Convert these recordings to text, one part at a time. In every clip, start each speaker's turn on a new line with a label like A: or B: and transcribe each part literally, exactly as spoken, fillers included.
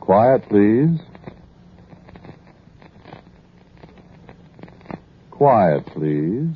A: Quiet, please. Quiet, please.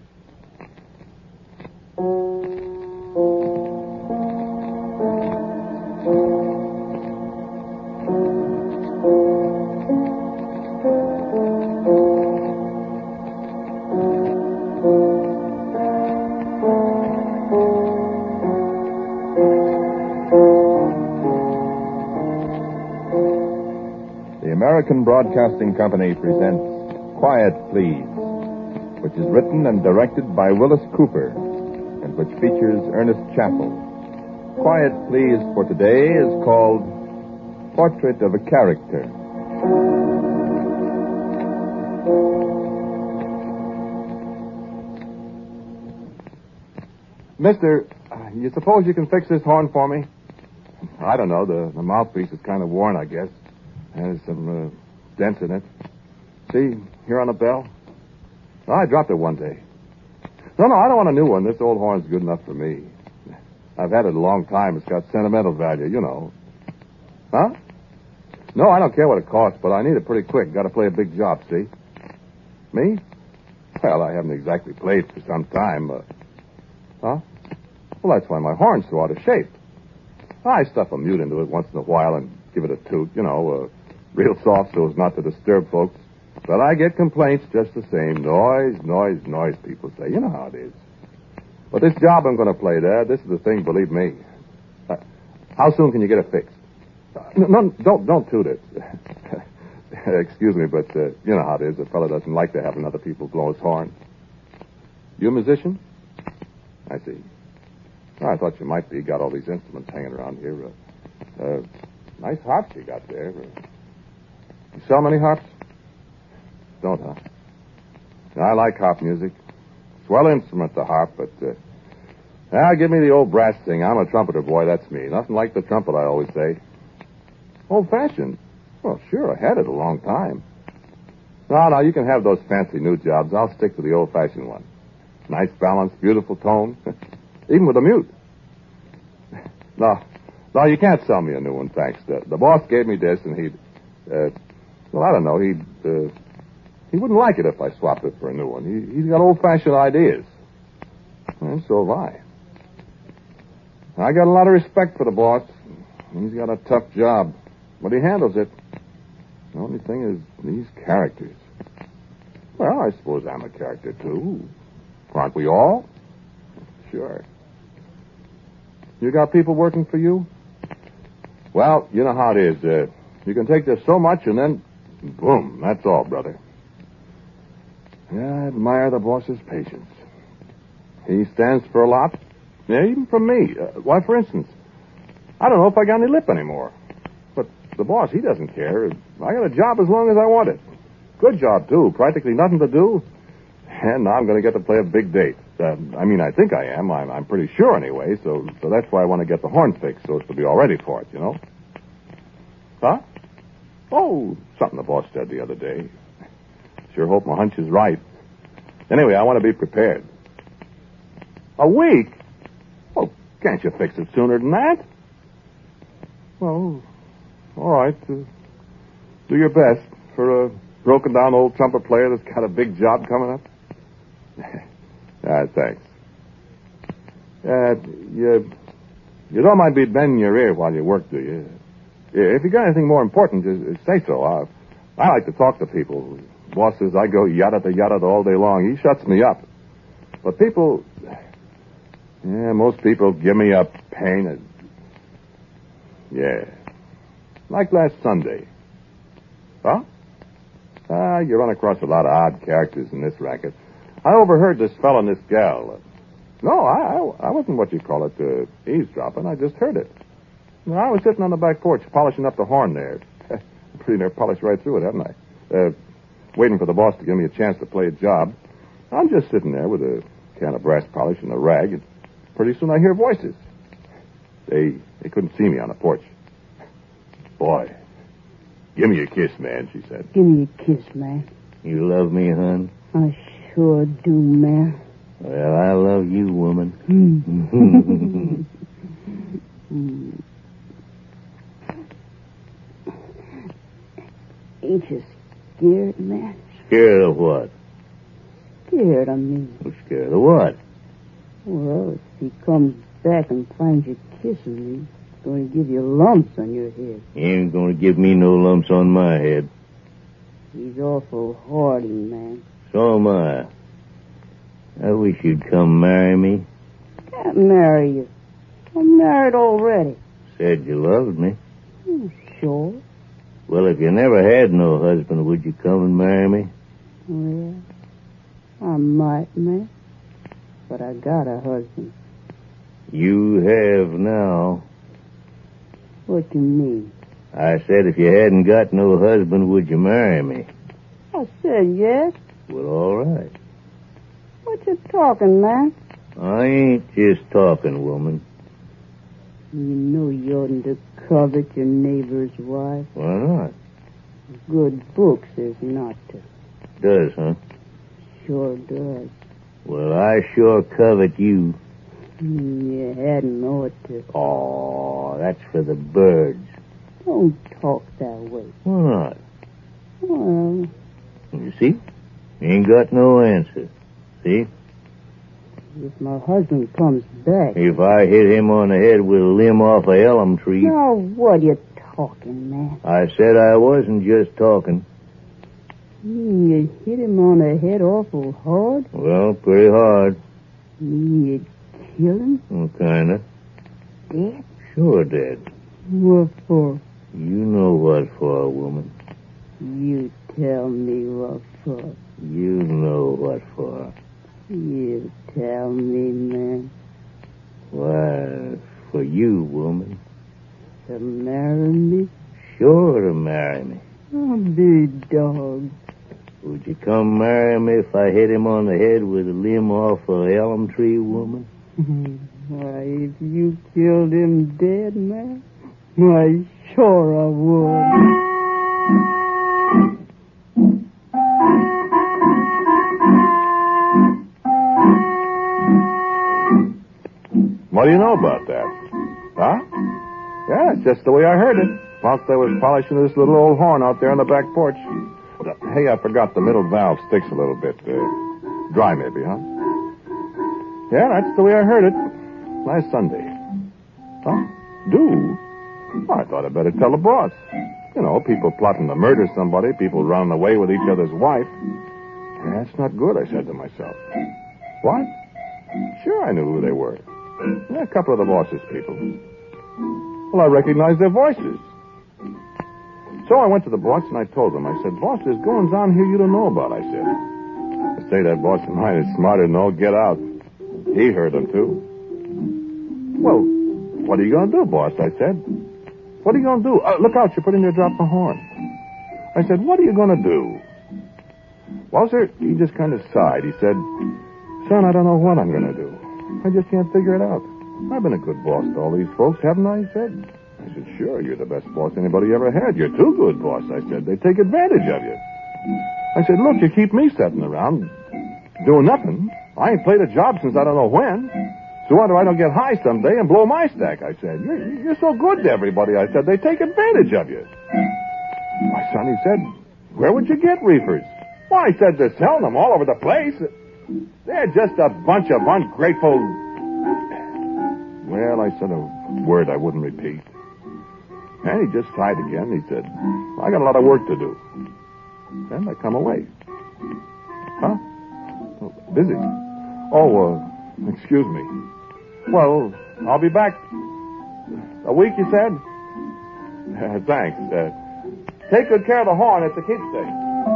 A: The American Broadcasting Company presents Quiet, Please, which is written and directed by Willis Cooper and which features Ernest Chappell. Quiet, Please for today is called Portrait of a Character.
B: Mister, uh, you suppose you can fix this horn for me? I don't know. The, the mouthpiece is kind of worn, I guess. There's some uh, dents in it. See, here on the bell? Oh, I dropped it one day. No, no, I don't want a new one. This old horn's good enough for me. I've had it a long time. It's got sentimental value, you know. Huh? No, I don't care what it costs, but I need it pretty quick. Got to play a big job, see? Me? Well, I haven't exactly played for some time. Uh, huh? Well, that's why my horn's so out of shape. I stuff a mute into it once in a while and give it a toot, you know, uh, real soft so as not to disturb folks. But I get complaints just the same. Noise, noise, noise, people say. You know how it is. But this job I'm going to play there, this is the thing, believe me. Uh, how soon can you get it fixed? Uh, no, no, don't, don't toot it. Excuse me, but uh, you know how it is. A fellow doesn't like to have another people blow his horn. You a musician? I see. Oh, I thought you might be. Got all these instruments hanging around here. Uh, uh, nice harps you got there. Uh, you sell many harps? Don't, huh? I like harp music. Swell instrument, the harp, but... Uh, ah, give me the old brass thing. I'm a trumpeter, boy. That's me. Nothing like the trumpet, I always say. Old-fashioned? Well, sure. I had it a long time. No, no, you can have those fancy new jobs. I'll stick to the old-fashioned one. Nice balance, beautiful tone. Even with a mute. No, no, you can't sell me a new one, thanks. The, the boss gave me this, and he'd, uh, well, I don't know, he'd, uh, he wouldn't like it if I swapped it for a new one. He, he's got old-fashioned ideas. And so have I. I got a lot of respect for the boss. He's got a tough job, but he handles it. The only thing is these characters. Well, I suppose I'm a character, too. Aren't we all? Sure. You got people working for you? Well, you know how it is. Uh, you can take this so much and then, boom, that's all, brother. Yeah, I admire the boss's patience. He stands for a lot. Yeah, even from me. Uh, why, for instance, I don't know if I got any lip anymore. But the boss, he doesn't care. I got a job as long as I want it. Good job, too. Practically nothing to do. And now I'm going to get to play a big date. Uh, I mean, I think I am. I'm, I'm pretty sure anyway, so so that's why I want to get the horn fixed, so as to be all ready for it, you know? Huh? Oh, something the boss said the other day. Sure hope my hunch is right. Anyway, I want to be prepared. A week? Well, can't you fix it sooner than that? Well, all right. Uh, do your best for a broken-down old trumpet player that's got a big job coming up. Ah, thanks. Uh, you, you don't mind me bending your ear while you work, do you? If you got anything more important, just say so. I, I like to talk to people. Boss says I go yada yada all day long. He shuts me up. But people, yeah, most people give me a pain. Yeah, like last Sunday. Huh? Ah, you run across a lot of odd characters in this racket. I overheard this fellow and this gal. Uh, no, I, I I wasn't what you call it, uh, eavesdropping. I just heard it. No, I was sitting on the back porch polishing up the horn there. Pretty near polished right through it, haven't I? Uh, waiting for the boss to give me a chance to play a job. I'm just sitting there with a can of brass polish and a rag, and pretty soon I hear voices. They they couldn't see me on the porch. Boy, give me a kiss, man, she said.
C: Give me a kiss, man.
D: You love me, hon?
C: I sure do, man.
D: Well, I love you, woman.
C: Ain't you scared, man?
D: Scared of what?
C: Scared, I mean.
D: Well, scared of what?
C: Well, if he comes back and finds you kissing me, he's going to give you lumps on your head.
D: He ain't gonna give me no lumps on my head.
C: He's awful hardy, man.
D: So am I. I wish you'd come marry me.
C: Can't marry you. I'm married already.
D: Said you loved me.
C: Oh, sure.
D: Well, if you never had no husband, would you come and marry me?
C: Well, I might, man. But I got a husband.
D: You have now.
C: What you mean?
D: I said if you hadn't got no husband, would you marry me?
C: I said yes.
D: Well, all right.
C: What you talking, man?
D: I ain't just talking, woman.
C: You know you oughtn't to covet your neighbor's wife.
D: Why not?
C: Good book says not to.
D: Does, huh?
C: Sure does.
D: Well, I sure covet you.
C: Mm, You hadn't ought to.
D: Oh, that's for the birds.
C: Don't talk that way.
D: Why not?
C: Well,
D: You see? You ain't got no answer. See?
C: if my husband comes back...
D: If I hit him on the head with a limb off a elm tree...
C: Now, what you talking, man?
D: I said I wasn't just talking.
C: Mm, You hit him on the head awful hard?
D: Well, pretty hard.
C: Mm, You'd kill him?
D: Well, kinda.
C: Dead?
D: Sure dead.
C: What for?
D: You know what for, woman.
C: You tell me what for.
D: You know what for.
C: You tell me, man.
D: Why, for you, woman.
C: To marry me?
D: Sure to marry me.
C: Oh, big dog.
D: Would you come marry me if I hit him on the head with a limb off a elm tree, woman?
C: Why, if you killed him dead, man, why, sure I would.
B: What do you know about that? Huh? Yeah, it's just the way I heard it. Whilst I was polishing this little old horn out there on the back porch. Hey, I forgot the middle valve sticks a little bit. Uh, dry, maybe, huh? Yeah, that's the way I heard it. Last Sunday. Huh? Do? Well, I thought I'd better tell the boss. You know, people plotting to murder somebody, people running away with each other's wife. Yeah, that's not good, I said to myself. What? Sure, I knew who they were. Yeah, a couple of the boss's people. Well, I recognized their voices. So I went to the boss and I told him. I said, boss, there's goings on here you don't know about, I said. I say that boss of mine is smarter than all get out. He heard them, too. Well, what are you going to do, boss? I said. What are you going to do? Uh, look out, you're putting your drop the horn. I said, what are you going to do? Well, sir, he just kind of sighed. He said, son, I don't know what I'm going to do. I just can't figure it out. I've been a good boss to all these folks, haven't I? He said. I said, sure, you're the best boss anybody ever had. You're too good, boss, I said. They take advantage of you. I said, look, you keep me sitting around doing nothing. I ain't played a job since I don't know when. So what if I don't get high someday and blow my stack? I said, you're, you're so good to everybody. I said, they take advantage of you. My son, he said, where would you get reefers? Well, I said, they're selling them all over the place. They're just a bunch of ungrateful... Well, I said a word I wouldn't repeat. And he just sighed again. He said, I got a lot of work to do. And I come away. Huh? Oh, busy. Oh, uh, excuse me. Well, I'll be back. A week, you said? Uh, thanks. Uh, take good care of the horn. It's a keepsake.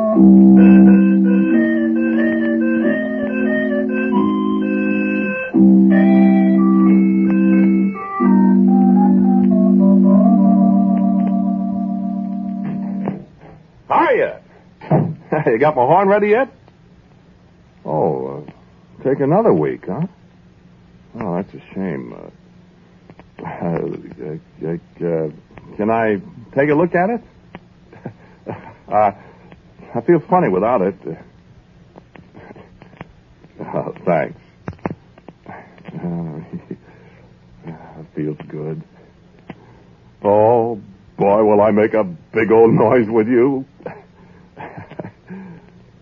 B: Hiya! You got my horn ready yet? Oh, uh, take another week, huh? Oh, that's a shame. Uh, uh, uh, can I take a look at it? uh, I feel funny without it. Oh, thanks. Uh, it feels good. Oh, boy, will I make a big old noise with you.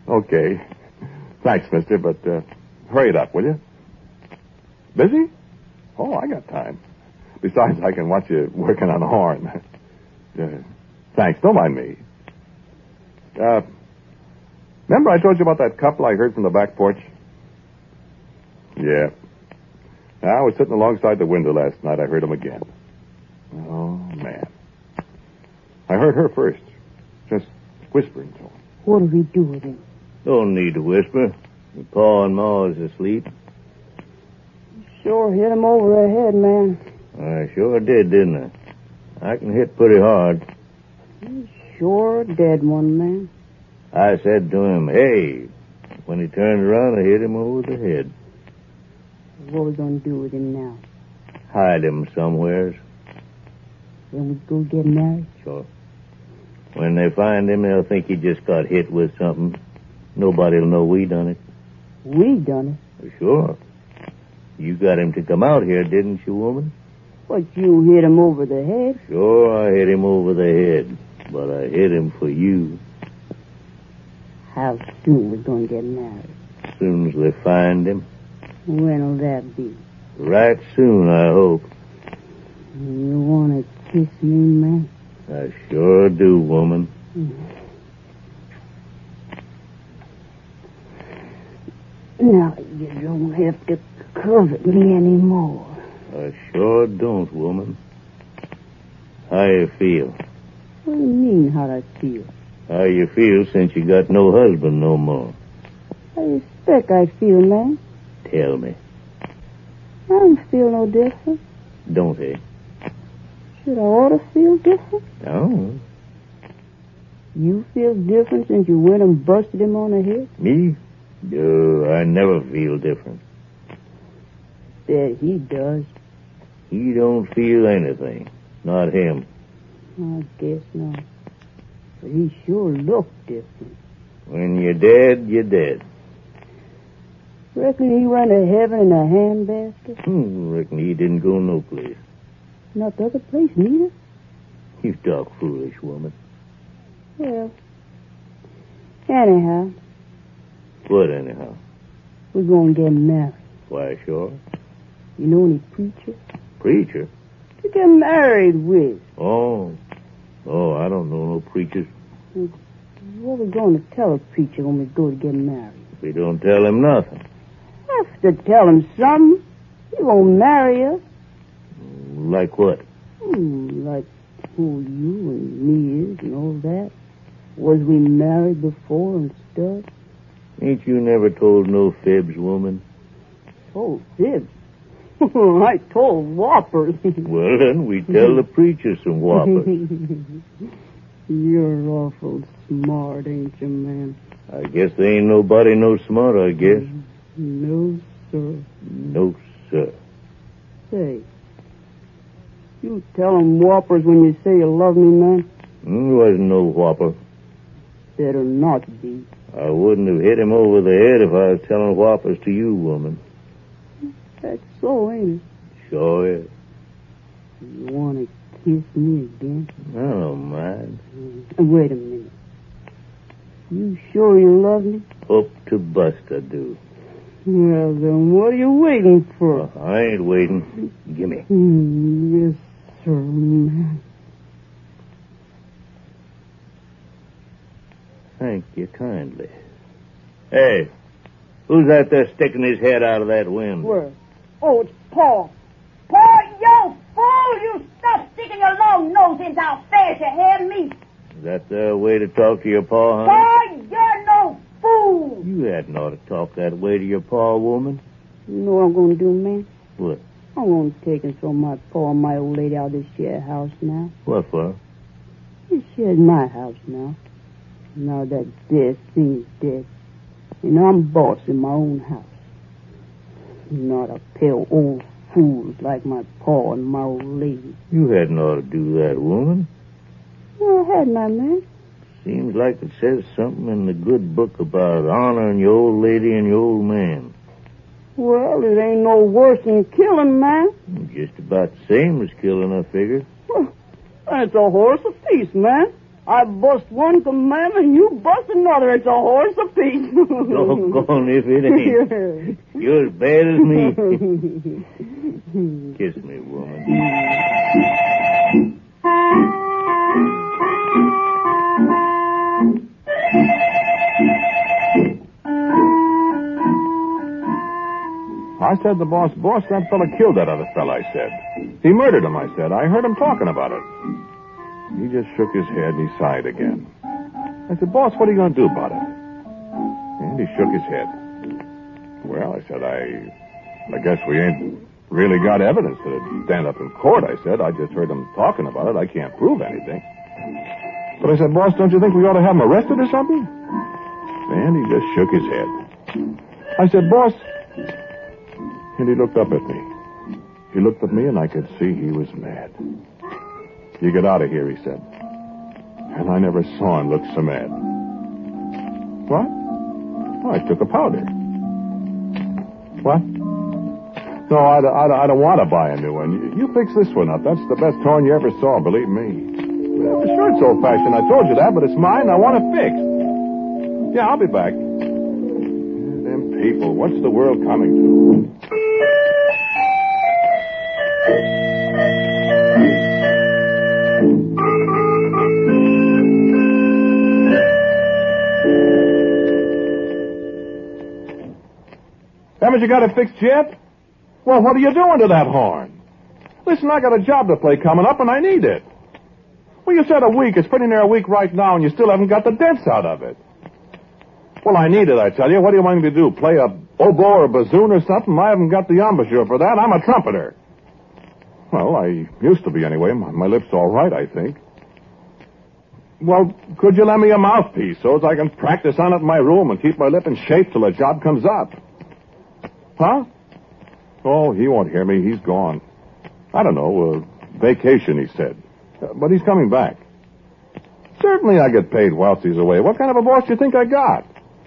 B: Okay. Thanks, mister, but uh, hurry it up, will you? Busy? Oh, I got time. Besides, I can watch you working on the horn. uh, thanks. Don't mind me. Uh, remember I told you about that couple I heard from the back porch? Yeah. I was sitting alongside the window last night. I heard him again. Oh, man. I heard her first. Just whispering to him.
C: What do we do with him?
D: Don't need to whisper. Your pa and ma is asleep.
C: Sure hit him over the head, man.
D: I sure did, didn't I? I can hit pretty hard.
C: He's sure a dead one, man.
D: I said to him, hey. When he turned around, I hit him over the head.
C: What are we going to do with him now?
D: Hide him somewheres.
C: Then we go get married?
D: Sure. When they find him, they'll think he just got hit with something. Nobody'll know we done it.
C: We done it?
D: Sure. You got him to come out here, didn't you, woman?
C: But you hit him over the head.
D: Sure, I hit him over the head. But I hit him for you.
C: How soon we going to get married?
D: As soon as they find him.
C: When'll that be?
D: Right soon, I hope.
C: You want to kiss me, man?
D: I sure do, woman.
C: Now you don't have to covet me anymore.
D: I sure don't, woman. How you feel?
C: What do you mean, how'd I feel?
D: How you feel since you got no husband no more?
C: How you expect I feel, man?
D: Tell me.
C: I don't feel no different.
D: Don't he?
C: Should I ought to feel different?
D: No.
C: You feel different since you went and busted him on the head?
D: Me? Oh, I never feel different.
C: Bet he does.
D: He don't feel anything. Not him.
C: I guess not. But he sure looked different.
D: When you're dead, you're dead.
C: Reckon he went to heaven in a handbasket?
D: Hmm, reckon he didn't go no place.
C: Not the other place, neither?
D: You talk foolish, woman.
C: Well, anyhow,
D: What, anyhow?
C: we're going to get married.
D: Why, sure.
C: You know any preacher?
D: Preacher?
C: To get married with.
D: Oh. Oh, I don't know no preachers.
C: What are we going to tell a preacher when we go to get married?
D: We don't tell him nothing.
C: Have to tell him something. He won't marry us.
D: Like what?
C: Hmm, like who you and me is and all that. Was we married before and stuff?
D: Ain't you never told no fibs, woman?
C: Oh, fibs. I told whoppers.
D: Well, then, we tell the preacher some whoppers.
C: You're awful smart, ain't you, man?
D: I guess there ain't nobody no smarter, I guess.
C: No, sir.
D: No, sir.
C: Say, you tell 'em whoppers when you say you love me, man?
D: Mm, wasn't no whopper.
C: Better not be.
D: I wouldn't have hit him over the head if I was telling whoppers to you, woman.
C: That's so, ain't it?
D: Sure is.
C: You want to kiss me again?
D: I don't mind.
C: Uh, wait a minute. You sure you love me?
D: Hope to bust I do.
C: Well, then what are you waiting for?
D: Uh, I ain't waiting. Gimme.
C: Mm, yes, sir, man.
D: Thank you kindly. Hey, who's out there sticking his head out of that window?
C: Where? Oh, it's Paul.
E: Paul, you fool! You stop sticking your long nose into our affairs, you hear me?
D: Is that the way to talk to your pa, honey?
E: Paul, you're no fool!
D: You hadn't ought to talk that way to your pa, woman.
C: You know what I'm going to do, man?
D: What?
C: I'm going to take and throw my paw and my old lady out of this share house now.
D: What for?
C: This share's my house now. Now that dead thing is dead. And I'm boss in my own house. Not a pair of old fools like my pa and my old lady.
D: You hadn't ought to do that, woman.
C: Well, hadn't I, man?
D: Seems like it says something in the good book about honoring your old lady and your old man.
C: Well, it ain't no worse than killing, man.
D: Just about the same as killing, I figure.
C: Well, that's a horse apiece, man. I bust one commandment, you bust another. It's a horse apiece.
D: Doggone if it ain't. You're as bad as me. Kiss me, woman.
B: I said the boss, boss, that fella killed that other fella, I said. He murdered him, I said. I heard him talking about it. He just shook his head and he sighed again. I said, boss, what are you going to do about it? And he shook his head. Well, I said, I I guess we ain't really got evidence to stand up in court, I said. I just heard him talking about it. I can't prove anything. But I said, boss, don't you think we ought to have him arrested or something? And he just shook his head. I said, boss... And he looked up at me. He looked at me, and I could see he was mad. You get out of here, he said. And I never saw him look so mad. What? Oh, I took a powder. What? No, I, I, I don't want to buy a new one. You, you fix this one up. That's the best horn you ever saw, believe me. Well, sure, it's old-fashioned. I told you that, but it's mine. I want it fixed. Yeah, I'll be back. Them people, what's the world coming to? Haven't you got it fixed yet? Well, what are you doing to that horn? Listen, I got a job to play coming up, and I need it. Well, you said a week. It's pretty near a week right now, and you still haven't got the dents out of it. Well, I need it, I tell you. What do you want me to do, play a oboe or a bassoon or something? I haven't got the embouchure for that. I'm a trumpeter. Well, I used to be anyway. My, my lip's all right, I think. Well, could you lend me a mouthpiece so as I can practice on it in my room and keep my lip in shape till the job comes up? Huh? Oh, he won't hear me. He's gone. I don't know. Uh, vacation, he said. Uh, but he's coming back. Certainly I get paid whilst he's away. What kind of a boss do you think I got?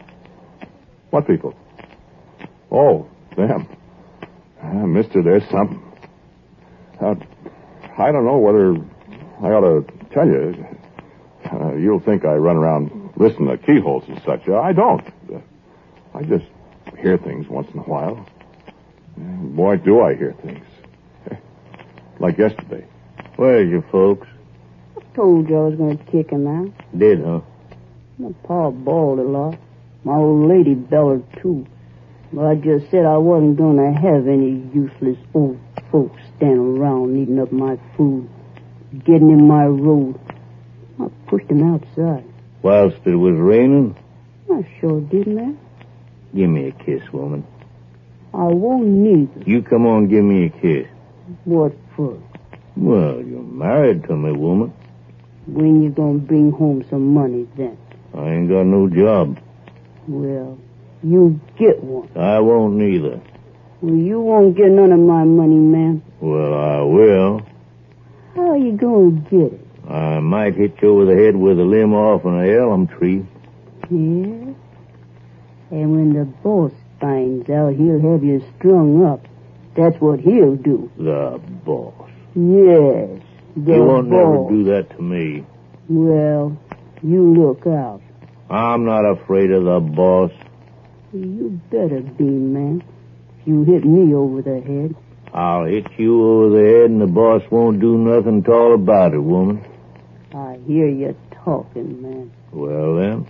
B: What people? Oh, them. Uh, mister, there's something. Uh, I don't know whether I ought to tell you. Uh, you'll think I run around listening to keyholes and such. Uh, I don't. Uh, I just hear things once in a while. And boy, do I hear things. Like yesterday.
D: Where's your folks?
C: I told you I was going to kick him out.
D: Did, huh?
C: My pa bawled a lot. My old lady bellowed, too. But I just said I wasn't going to have any useless old folks standing around eating up my food, getting in my road. I pushed them outside.
D: Whilst it was raining?
C: I sure did, man.
D: Give me a kiss, woman.
C: I won't need it.
D: You come on, give me a kiss.
C: What for?
D: Well, you're married to me, woman.
C: When you gonna bring home some money, then?
D: I ain't got no job.
C: Well, you get one.
D: I won't neither.
C: Well, you won't get none of my money, man.
D: Well, I will.
C: How are you gonna get it?
D: I might hit you over the head with a limb off an elm tree.
C: Yeah? And when the boss finds out, he'll have you strung up. That's what he'll do.
D: The boss.
C: Yes, the
D: He won't
C: boss.
D: never do that to me.
C: Well, you look out.
D: I'm not afraid of the boss.
C: You better be, man. If you hit me over the head.
D: I'll hit you over the head and the boss won't do nothing tall about it, woman.
C: I hear you talking, man.
D: Well, then,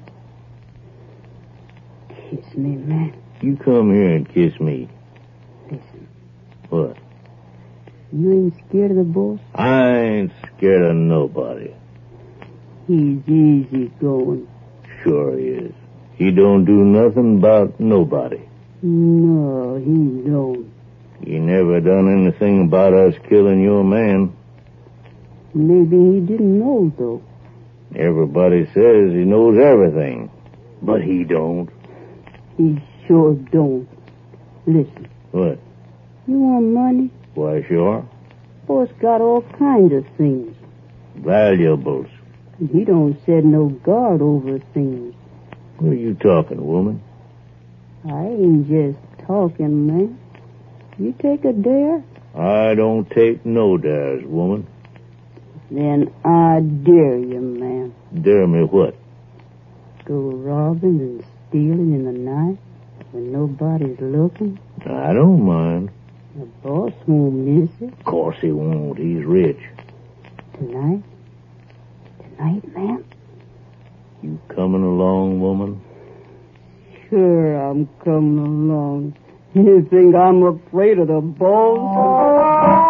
C: Kiss me, man.
D: you come here and kiss me.
C: Listen,
D: What?
C: you ain't scared of the boss?
D: I ain't scared of nobody.
C: He's easy going.
D: Sure he is. He don't do nothing about nobody.
C: No, he don't.
D: He never done anything about us killing your man.
C: Maybe he didn't know, though.
D: Everybody says he knows everything, but he don't.
C: He sure don't. Listen,
D: What?
C: you want money?
D: Why, sure.
C: Boss got all kinds of things.
D: Valuables.
C: And he don't set no guard over things.
D: What are you talking, woman?
C: I ain't just talking, man. You take a dare?
D: I don't take no dares, woman.
C: Then I dare you, man.
D: Dare me what?
C: Go robbing and stealing in the night when nobody's looking?
D: I don't mind.
C: The boss won't miss it.
D: Of course he won't. He's rich.
C: Tonight? Tonight, ma'am?
D: You coming along, woman?
C: Sure, I'm coming along. You think I'm afraid of the boss?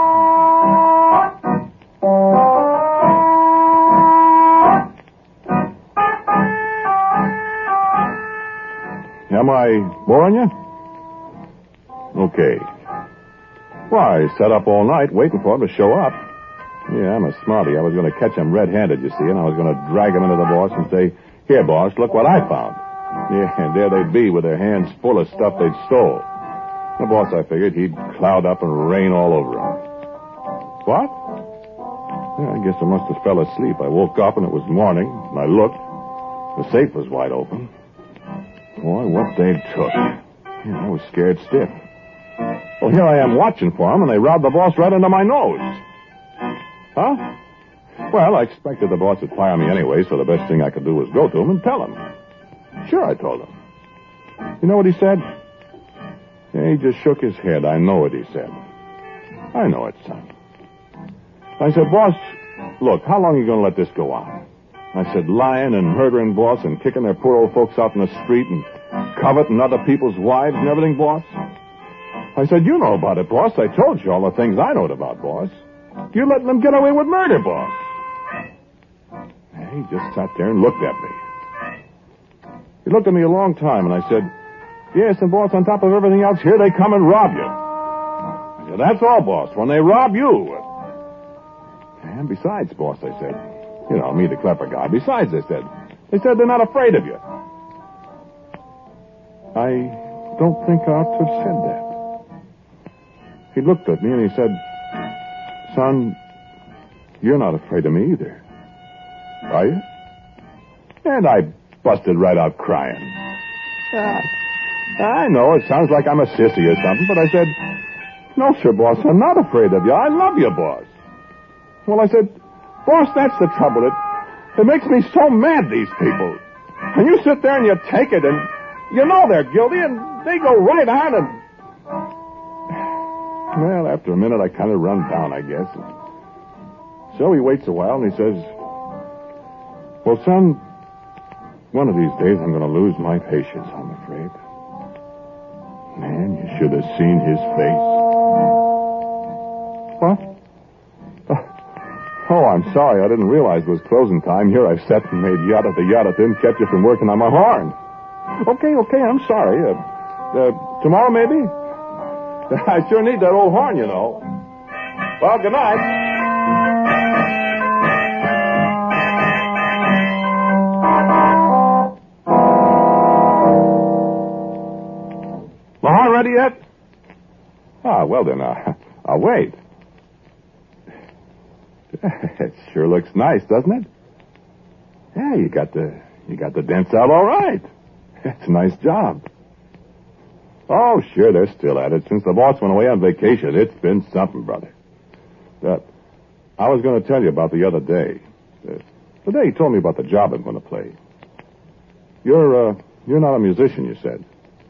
B: Am I boring you? Okay. Well, I sat up all night waiting for him to show up. Yeah, I'm a smarty. I was going to catch him red-handed, you see, and I was going to drag him into the boss and say, "Here, boss, look what I found." Yeah, and there they'd be with their hands full of stuff they'd stole. The boss, I figured, he'd cloud up and rain all over him. What? Yeah, I guess I must have fell asleep. I woke up and it was morning, and I looked. The safe was wide open. Boy, what they took. Yeah, I was scared stiff. Well, here I am watching for them, and they robbed the boss right under my nose. Huh? Well, I expected the boss would fire me anyway, so the best thing I could do was go to him and tell him. Sure, I told him. You know what he said? Yeah, he just shook his head. I know what he said. I know it, son. I said, "Boss, look, how long are you going to let this go on?" I said, "Lying and murdering, boss, and kicking their poor old folks out in the street and coveting other people's wives and everything, boss." I said, "You know about it, boss. I told you all the things I knowed about, boss. You're letting them get away with murder, boss." He just sat there and looked at me. He looked at me a long time, and I said, "Yes, and boss, on top of everything else, here they come and rob you." I said, "That's all, boss, when they rob you." And besides, boss, I said, you know, me, the clever guy, besides, I said, they said they're not afraid of you. I don't think I ought to have said that. He looked at me and he said, "Son, you're not afraid of me either. Are you?" And I busted right out crying. Ah, I know it sounds like I'm a sissy or something, but I said, "No, sir, boss, I'm not afraid of you. I love you, boss." Well, I said, "Boss, that's the trouble. It, it makes me so mad, these people. And you sit there and you take it, and you know they're guilty, and they go right on and..." Well, after a minute, I kind of run down, I guess. So he waits a while, and he says, "Well, son, one of these days I'm going to lose my patience, I'm afraid." Man, you should have seen his face. What? Oh, I'm sorry. I didn't realize it was closing time. Here I sat and made yada to yada. Didn't catch you from working on my horn. Okay, okay, I'm sorry. Uh, uh, tomorrow, maybe? I sure need that old horn, you know. Well, good night. The horn ready yet? Ah, well then, uh, I'll wait. It sure looks nice, doesn't it? Yeah, you got the you got the dents out all right. It's a nice job. Oh, sure, they're still at it. Since the boss went away on vacation, it's been something, brother. That I was going to tell you about the other day. Uh, the day he told me about the job I'm going to play. You're uh, you're not a musician, you said.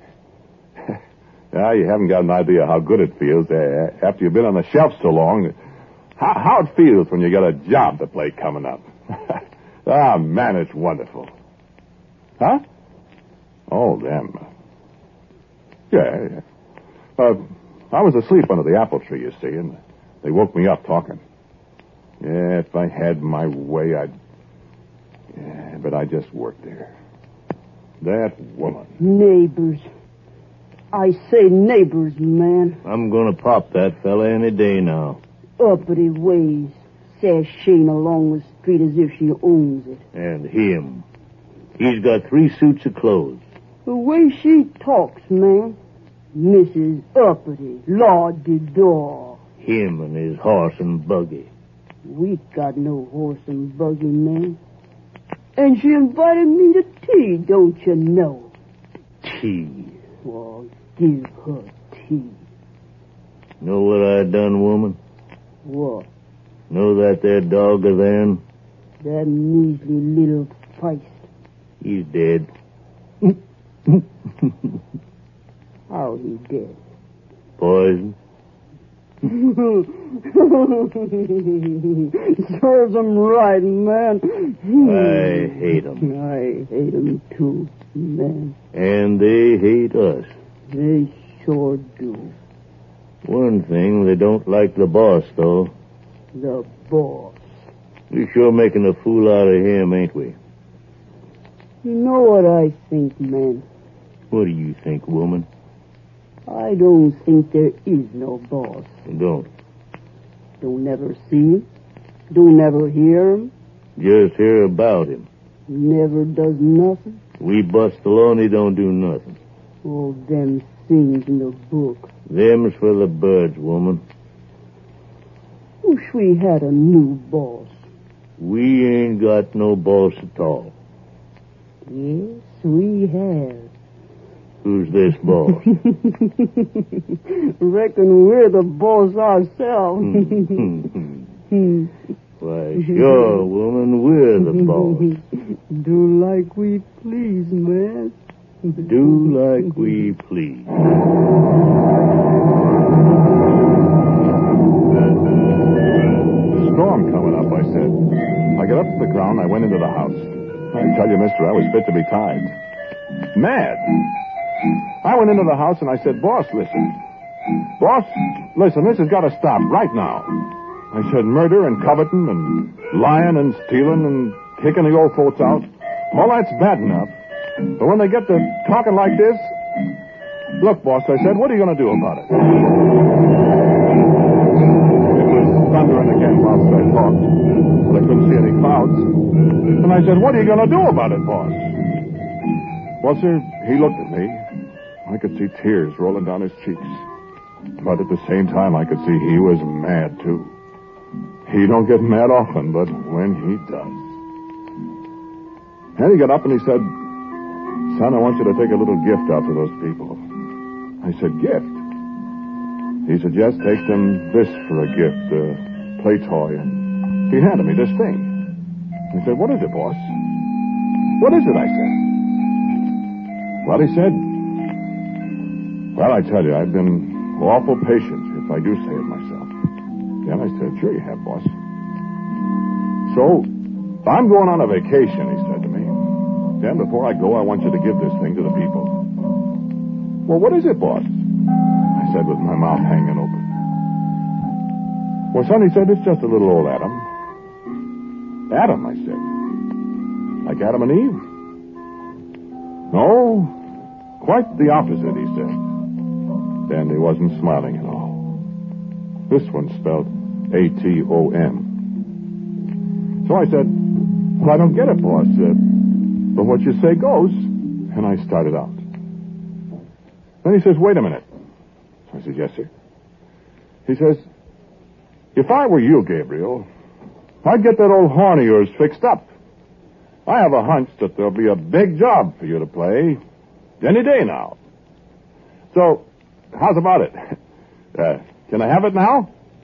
B: Yeah, you haven't got an idea how good it feels uh, after you've been on the shelf so long. How, how it feels when you got a job to play coming up. Ah, man, it's wonderful. Huh? Oh, them. Yeah, yeah. Uh, I was asleep under the apple tree, you see, and they woke me up talking. Yeah, if I had my way, I'd... Yeah, but I just worked there. That woman.
C: Neighbors. I say neighbors, man.
D: I'm going to pop that fella any day now.
C: Uppity ways, sashaying along the street as if she owns it.
D: And him. He's got three suits of clothes.
C: The way she talks, man. Missus Uppity, Lord de Door.
D: Him and his horse and buggy.
C: We got no horse and buggy, man. And she invited me to tea, don't you know?
D: Tea.
C: Well, give her tea.
D: Know what I done, woman?
C: What?
D: Know that there dog of theirs?
C: That measly little feist.
D: He's dead.
C: How he dead?
D: Poison.
C: Serves him right, man.
D: I hate him.
C: I hate him too, man.
D: And they hate us.
C: They sure do.
D: One thing, they don't like the boss, though.
C: The boss.
D: We're sure making a fool out of him, ain't we?
C: You know what I think, man?
D: What do you think, woman?
C: I don't think there is no boss.
D: Don't.
C: Don't never see him. Don't never hear him.
D: Just hear about him.
C: Never does nothing.
D: We bust alone, he don't do nothing.
C: All them things in the book.
D: Them's for the birds, woman.
C: Wish we had a new boss.
D: We ain't got no boss at all.
C: Yes, we have.
D: Who's this boss?
C: Reckon we're the boss ourselves.
D: Why, sure, woman, we're the boss.
C: Do like we please, man.
D: Do like we please.
B: Storm coming up, I said. I got up to the ground. I went into the house. I tell you, mister, I was fit to be tied. Mad. I went into the house and I said, Boss, listen. Boss, listen, this has got to stop right now. I said, murder and coveting and lying and stealing and kicking the old folks out. All that's bad enough. But when they get to talking like this... Look, boss, I said, what are you going to do about it? It was thundering again whilst I talked, but I couldn't see any clouds. And I said, what are you going to do about it, boss? Well, sir, he looked at me. I could see tears rolling down his cheeks. But at the same time, I could see he was mad, too. He don't get mad often, but when he does. And he got up and he said, Son, I want you to take a little gift out to those people. I said, gift? He said, yes, take them this for a gift, a play toy. And he handed me this thing. He said, what is it, boss? What is it, I said. Well, he said, well, I tell you, I've been awful patient, if I do say it myself. Then I said, sure you have, boss. So, I'm going on a vacation, he said to me. Then, before I go, I want you to give this thing to the people. Well, what is it, boss? I said with my mouth hanging open. Well, son, he said, it's just a little old Adam. Adam, I said. Like Adam and Eve? No, quite the opposite, he said. Then he wasn't smiling at all. This one spelled A T O M. So I said, well, I don't get it, boss. Uh, but what you say goes. And I started out. Then he says, wait a minute. So I said, yes, sir. He says, if I were you, Gabriel, I'd get that old horn of yours fixed up. I have a hunch that there'll be a big job for you to play any day now. So, how's about it? Uh, can I have it now?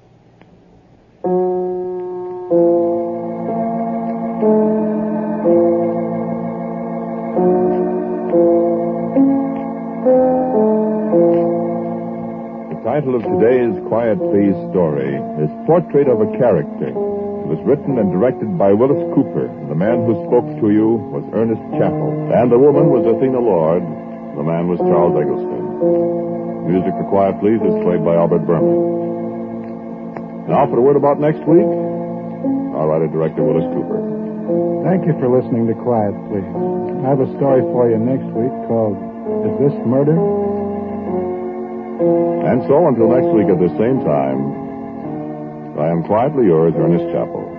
A: The title of today's Quiet Please story is Portrait of a Character. It was written and directed by Willis Cooper. The man who spoke to you was Ernest Chappell. And the woman was Athena Lord. The man was Charles Eggleston. Music for Quiet Please is played by Albert Berman. Now for a word about next week, our writer-director Willis Cooper.
F: Thank you for listening to Quiet Please. I have a story for you next week called Is This Murder?
A: And so, until next week at the same time, I am quietly yours, Ernest Chappell.